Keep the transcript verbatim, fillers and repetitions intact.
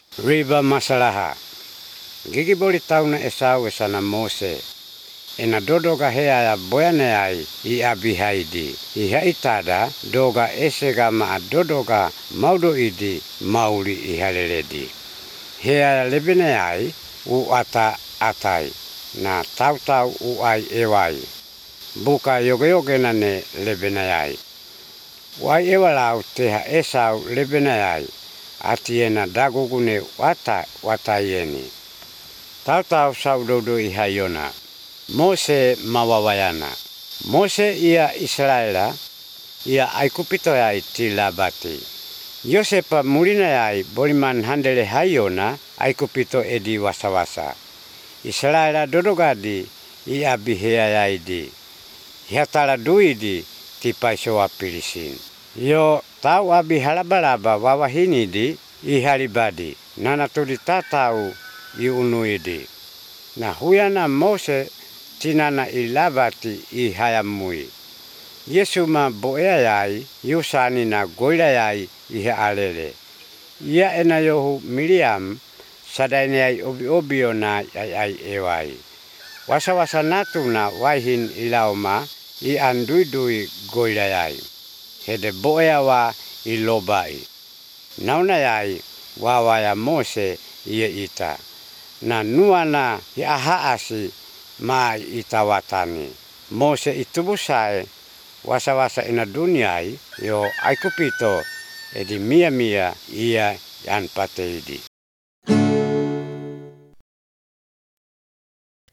Riba masalaha. Gigi boli tauna Esau e sana Mose. Ena dodoga hea ya boyane ai i abihaidi. I haitada doga esega maa dodoga maudo idi mauli i haleledi. Hea ya lebene ai u ata atai. Na tau tau u ai ewai. Buka yoge yoge nane lebene ai. Wai ewalau teha Esau lebene ai. Atiena dagugune wata watayeni. Tau tau saudodo i hayona. Mose mawawayana. Mose ia Israela ia aikupito yai tilabati. Yosepa mulina yai boliman handele hayona aikupito edi wasawasa. Israela dodogadi ia bihea yai di. Hiatala duidi tipaisoa pilisin. Yo tau abi halabalaba wawahini di i halibadi. Nana tuli tatau i unuidi. Na huyana Mose tinana i labati i hayamui. Yesu ma boea yai yusani na goila yai i alele. Ia ena yohu Miriam sadaine ai obi obio na ai ai ewai. Wasa wasa natuna waihin ilaoma i anduidui goila yai. Hede boea wa i lobai. Nauna yai wawaya Mose ia ita. Na nuana i ahaasi mai itawatani. Mose itubusai wasa wasa ina duniai yo aikupito edi mia mia ia yan pateidi.